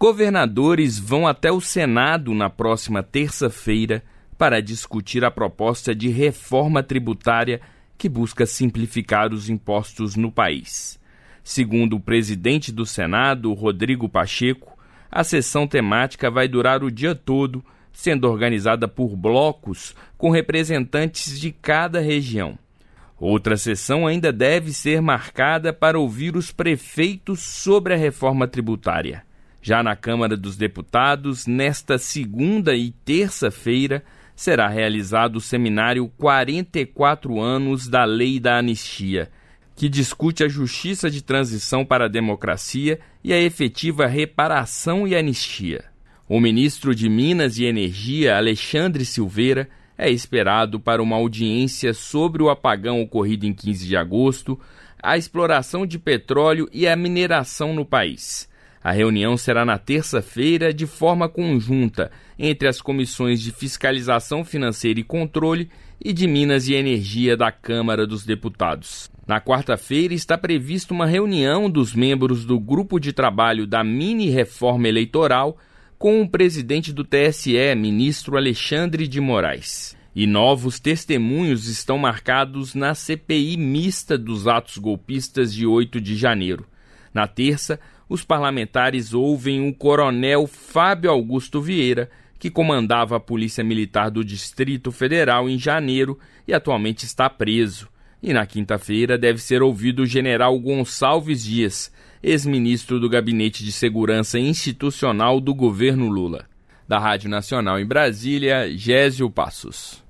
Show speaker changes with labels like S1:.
S1: Governadores vão até o Senado na próxima terça-feira para discutir a proposta de reforma tributária que busca simplificar os impostos no país. Segundo o presidente do Senado, Rodrigo Pacheco, a sessão temática vai durar o dia todo, sendo organizada por blocos com representantes de cada região. Outra sessão ainda deve ser marcada para ouvir os prefeitos sobre a reforma tributária. Já na Câmara dos Deputados, nesta segunda e terça-feira, será realizado o seminário 44 anos da Lei da Anistia, que discute a justiça de transição para a democracia e a efetiva reparação e anistia. O ministro de Minas e Energia, Alexandre Silveira, é esperado para uma audiência sobre o apagão ocorrido em 15 de agosto, a exploração de petróleo e a mineração no país. A reunião será na terça-feira de forma conjunta entre as comissões de Fiscalização Financeira e Controle e de Minas e Energia da Câmara dos Deputados. Na quarta-feira está prevista uma reunião dos membros do grupo de trabalho da mini-reforma eleitoral com o presidente do TSE, ministro Alexandre de Moraes. E novos testemunhos estão marcados na CPI mista dos atos golpistas de 8 de janeiro. Na terça, os parlamentares ouvem o coronel Fábio Augusto Vieira, que comandava a Polícia Militar do Distrito Federal em janeiro e atualmente está preso. E na quinta-feira deve ser ouvido o general Gonçalves Dias, ex-ministro do Gabinete de Segurança Institucional do governo Lula. Da Rádio Nacional em Brasília, Gésio Passos.